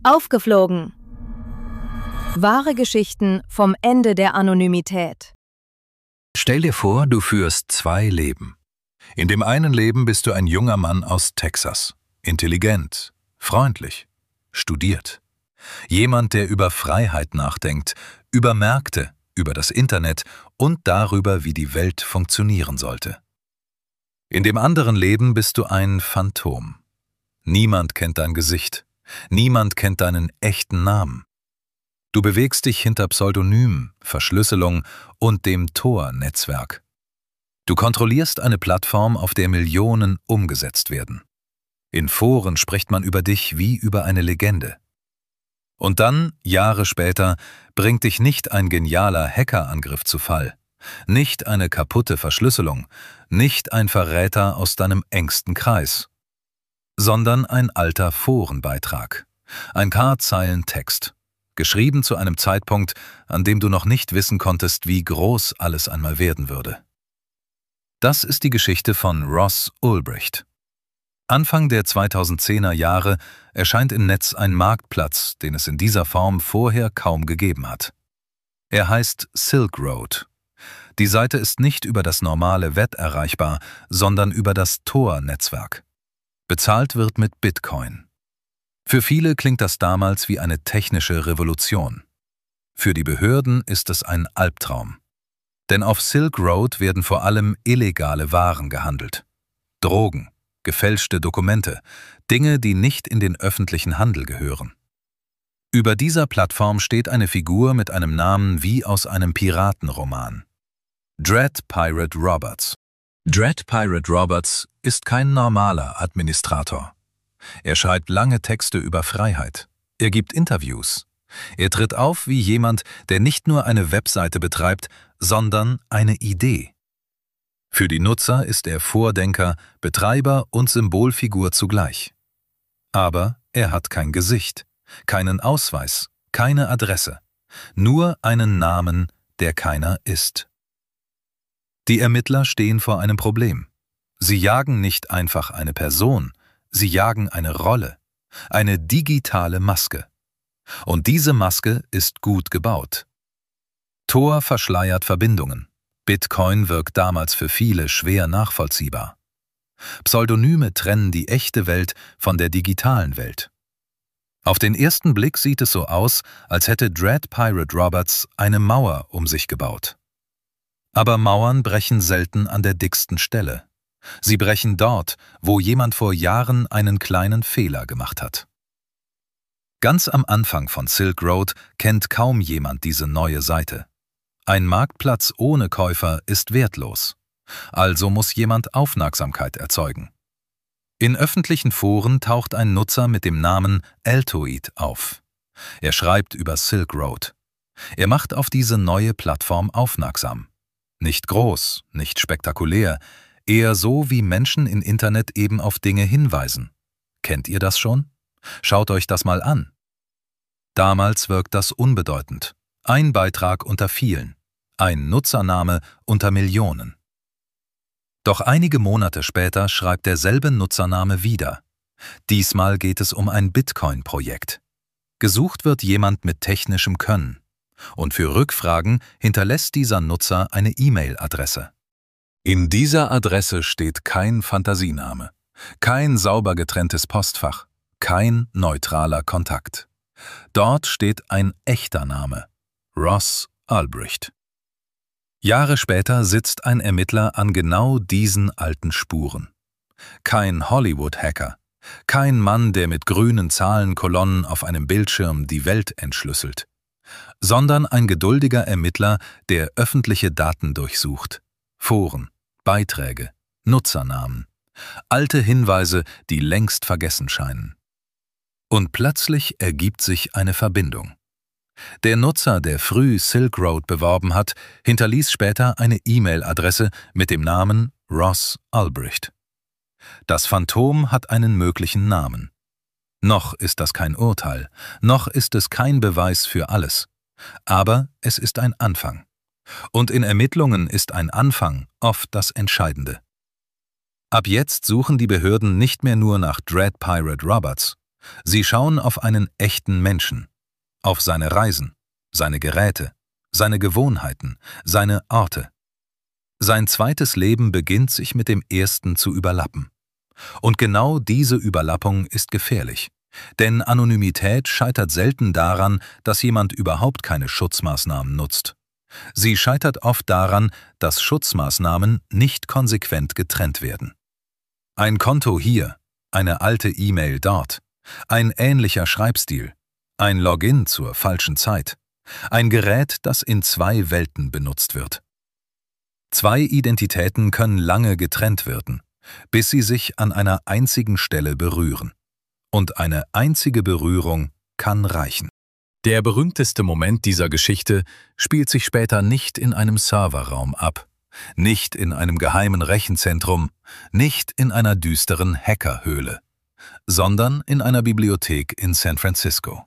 Aufgeflogen. Wahre Geschichten vom Ende der Anonymität. Stell dir vor, du führst 2 Leben. In dem einen Leben bist du ein junger Mann aus Texas. Intelligent, freundlich, studiert. Jemand, der über Freiheit nachdenkt, über Märkte, über das Internet und darüber, wie die Welt funktionieren sollte. In dem anderen Leben bist du ein Phantom. Niemand kennt dein Gesicht. Niemand kennt deinen echten Namen. Du bewegst dich hinter Pseudonym, Verschlüsselung und dem Tor-Netzwerk. Du kontrollierst eine Plattform, auf der Millionen umgesetzt werden. In Foren spricht man über dich wie über eine Legende. Und dann, Jahre später, bringt dich nicht ein genialer Hackerangriff zu Fall, nicht eine kaputte Verschlüsselung, nicht ein Verräter aus deinem engsten Kreis, sondern ein alter Forenbeitrag, ein paar Zeilen Text, geschrieben zu einem Zeitpunkt, an dem du noch nicht wissen konntest, wie groß alles einmal werden würde. Das ist die Geschichte von Ross Ulbricht. Anfang der 2010er Jahre erscheint im Netz ein Marktplatz, den es in dieser Form vorher kaum gegeben hat. Er heißt Silk Road. Die Seite ist nicht über das normale Web erreichbar, sondern über das Tor-Netzwerk. Bezahlt wird mit Bitcoin. Für viele klingt das damals wie eine technische Revolution. Für die Behörden ist es ein Albtraum. Denn auf Silk Road werden vor allem illegale Waren gehandelt. Drogen, gefälschte Dokumente, Dinge, die nicht in den öffentlichen Handel gehören. Über dieser Plattform steht eine Figur mit einem Namen wie aus einem Piratenroman. Dread Pirate Roberts. Dread Pirate Roberts ist kein normaler Administrator. Er schreibt lange Texte über Freiheit. Er gibt Interviews. Er tritt auf wie jemand, der nicht nur eine Webseite betreibt, sondern eine Idee. Für die Nutzer ist er Vordenker, Betreiber und Symbolfigur zugleich. Aber er hat kein Gesicht, keinen Ausweis, keine Adresse, nur einen Namen, der keiner ist. Die Ermittler stehen vor einem Problem. Sie jagen nicht einfach eine Person, sie jagen eine Rolle, eine digitale Maske. Und diese Maske ist gut gebaut. Tor verschleiert Verbindungen. Bitcoin wirkt damals für viele schwer nachvollziehbar. Pseudonyme trennen die echte Welt von der digitalen Welt. Auf den ersten Blick sieht es so aus, als hätte Dread Pirate Roberts eine Mauer um sich gebaut. Aber Mauern brechen selten an der dicksten Stelle. Sie brechen dort, wo jemand vor Jahren einen kleinen Fehler gemacht hat. Ganz am Anfang von Silk Road kennt kaum jemand diese neue Seite. Ein Marktplatz ohne Käufer ist wertlos. Also muss jemand Aufmerksamkeit erzeugen. In öffentlichen Foren taucht ein Nutzer mit dem Namen Altoid auf. Er schreibt über Silk Road. Er macht auf diese neue Plattform aufmerksam. Nicht groß, nicht spektakulär, eher so, wie Menschen im Internet eben auf Dinge hinweisen. Kennt ihr das schon? Schaut euch das mal an. Damals wirkt das unbedeutend. Ein Beitrag unter vielen. Ein Nutzername unter Millionen. Doch einige Monate später schreibt derselbe Nutzername wieder. Diesmal geht es um ein Bitcoin-Projekt. Gesucht wird jemand mit technischem Können. Und für Rückfragen hinterlässt dieser Nutzer eine E-Mail-Adresse. In dieser Adresse steht kein Fantasiename, kein sauber getrenntes Postfach, kein neutraler Kontakt. Dort steht ein echter Name: Ross Ulbricht. Jahre später sitzt ein Ermittler an genau diesen alten Spuren. Kein Hollywood-Hacker, kein Mann, der mit grünen Zahlenkolonnen auf einem Bildschirm die Welt entschlüsselt, sondern ein geduldiger Ermittler, der öffentliche Daten durchsucht. Foren, Beiträge, Nutzernamen, alte Hinweise, die längst vergessen scheinen. Und plötzlich ergibt sich eine Verbindung. Der Nutzer, der früh Silk Road beworben hat, hinterließ später eine E-Mail-Adresse mit dem Namen Ross Ulbricht. Das Phantom hat einen möglichen Namen. Noch ist das kein Urteil, noch ist es kein Beweis für alles. Aber es ist ein Anfang. Und in Ermittlungen ist ein Anfang oft das Entscheidende. Ab jetzt suchen die Behörden nicht mehr nur nach Dread Pirate Roberts, Sie schauen auf einen echten Menschen, auf seine Reisen, seine Geräte, seine Gewohnheiten, seine Orte. Sein zweites Leben beginnt sich mit dem ersten zu überlappen. Und genau diese Überlappung ist gefährlich. Denn Anonymität scheitert selten daran, dass jemand überhaupt keine Schutzmaßnahmen nutzt. Sie scheitert oft daran, dass Schutzmaßnahmen nicht konsequent getrennt werden. Ein Konto hier, eine alte E-Mail dort, ein ähnlicher Schreibstil, ein Login zur falschen Zeit, ein Gerät, das in zwei Welten benutzt wird. Zwei Identitäten können lange getrennt werden, bis sie sich an einer einzigen Stelle berühren. Und eine einzige Berührung kann reichen. Der berühmteste Moment dieser Geschichte spielt sich später nicht in einem Serverraum ab, nicht in einem geheimen Rechenzentrum, nicht in einer düsteren Hackerhöhle, sondern in einer Bibliothek in San Francisco.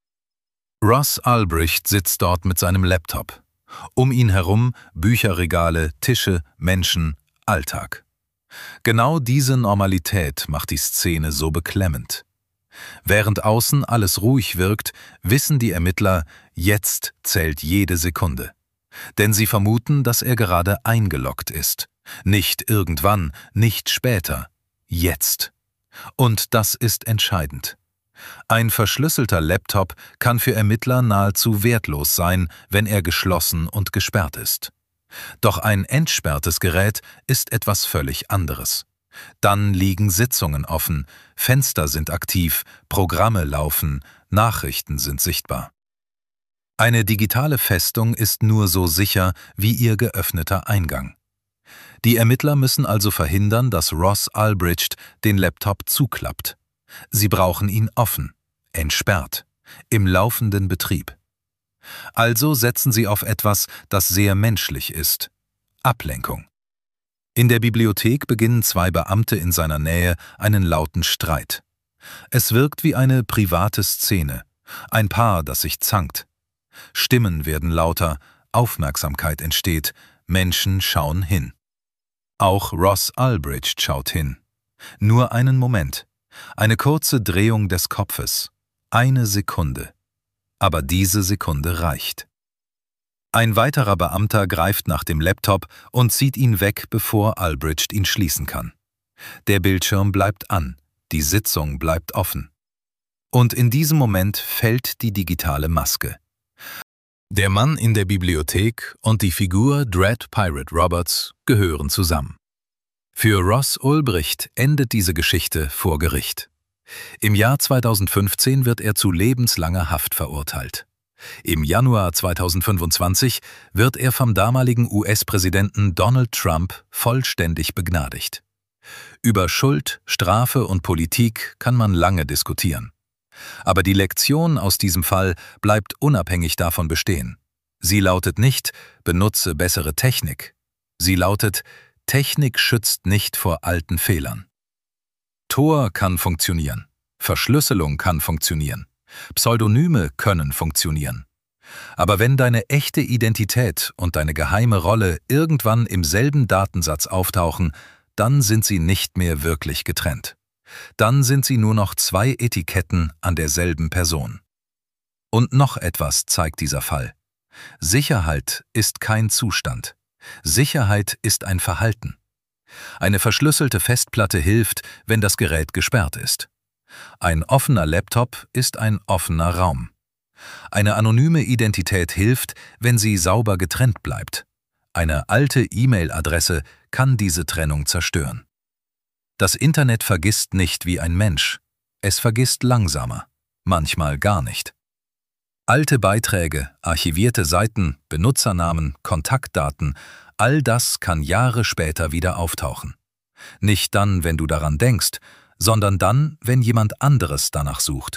Ross Ulbricht sitzt dort mit seinem Laptop. Um ihn herum Bücherregale, Tische, Menschen, Alltag. Genau diese Normalität macht die Szene so beklemmend. Während außen alles ruhig wirkt, wissen die Ermittler, jetzt zählt jede Sekunde. Denn sie vermuten, dass er gerade eingeloggt ist. Nicht irgendwann, nicht später, jetzt. Und das ist entscheidend. Ein verschlüsselter Laptop kann für Ermittler nahezu wertlos sein, wenn er geschlossen und gesperrt ist. Doch ein entsperrtes Gerät ist etwas völlig anderes. Dann liegen Sitzungen offen, Fenster sind aktiv, Programme laufen, Nachrichten sind sichtbar. Eine digitale Festung ist nur so sicher wie ihr geöffneter Eingang. Die Ermittler müssen also verhindern, dass Ross Ulbricht den Laptop zuklappt. Sie brauchen ihn offen, entsperrt, im laufenden Betrieb. Also setzen sie auf etwas, das sehr menschlich ist: Ablenkung. In der Bibliothek beginnen zwei Beamte in seiner Nähe einen lauten Streit. Es wirkt wie eine private Szene, ein Paar, das sich zankt. Stimmen werden lauter, Aufmerksamkeit entsteht, Menschen schauen hin. Auch Ross Ulbricht schaut hin. Nur einen Moment, eine kurze Drehung des Kopfes, eine Sekunde. Aber diese Sekunde reicht. Ein weiterer Beamter greift nach dem Laptop und zieht ihn weg, bevor Ulbricht ihn schließen kann. Der Bildschirm bleibt an, die Sitzung bleibt offen. Und in diesem Moment fällt die digitale Maske. Der Mann in der Bibliothek und die Figur Dread Pirate Roberts gehören zusammen. Für Ross Ulbricht endet diese Geschichte vor Gericht. Im Jahr 2015 wird er zu lebenslanger Haft verurteilt. Im Januar 2025 wird er vom damaligen US-Präsidenten Donald Trump vollständig begnadigt. Über Schuld, Strafe und Politik kann man lange diskutieren. Aber die Lektion aus diesem Fall bleibt unabhängig davon bestehen. Sie lautet nicht: benutze bessere Technik. Sie lautet: Technik schützt nicht vor alten Fehlern. Tor kann funktionieren, Verschlüsselung kann funktionieren, Pseudonyme können funktionieren. Aber wenn deine echte Identität und deine geheime Rolle irgendwann im selben Datensatz auftauchen, dann sind sie nicht mehr wirklich getrennt. Dann sind sie nur noch zwei Etiketten an derselben Person. Und noch etwas zeigt dieser Fall. Sicherheit ist kein Zustand. Sicherheit ist ein Verhalten. Eine verschlüsselte Festplatte hilft, wenn das Gerät gesperrt ist. Ein offener Laptop ist ein offener Raum. Eine anonyme Identität hilft, wenn sie sauber getrennt bleibt. Eine alte E-Mail-Adresse kann diese Trennung zerstören. Das Internet vergisst nicht wie ein Mensch. Es vergisst langsamer, manchmal gar nicht. Alte Beiträge, archivierte Seiten, Benutzernamen, Kontaktdaten, all das kann Jahre später wieder auftauchen. Nicht dann, wenn du daran denkst, sondern dann, wenn jemand anderes danach sucht.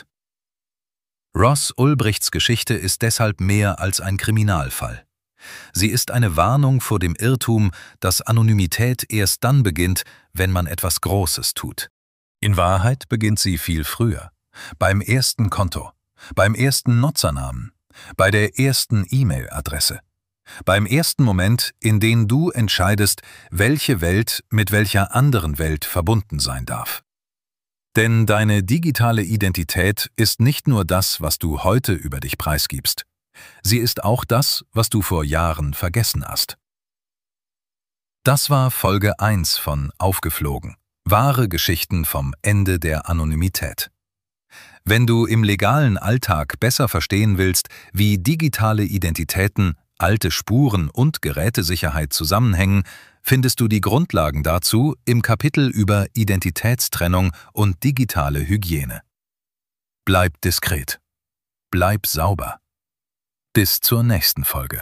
Ross Ulbrichts Geschichte ist deshalb mehr als ein Kriminalfall. Sie ist eine Warnung vor dem Irrtum, dass Anonymität erst dann beginnt, wenn man etwas Großes tut. In Wahrheit beginnt sie viel früher, beim ersten Konto, beim ersten Nutzernamen, bei der ersten E-Mail-Adresse, beim ersten Moment, in dem du entscheidest, welche Welt mit welcher anderen Welt verbunden sein darf. Denn deine digitale Identität ist nicht nur das, was du heute über dich preisgibst. Sie ist auch das, was du vor Jahren vergessen hast. Das war Folge 1 von Aufgeflogen. Wahre Geschichten vom Ende der Anonymität. Wenn du im legalen Alltag besser verstehen willst, wie digitale Identitäten, alte Spuren und Gerätesicherheit zusammenhängen, findest du die Grundlagen dazu im Kapitel über Identitätstrennung und digitale Hygiene. Bleib diskret. Bleib sauber. Bis zur nächsten Folge.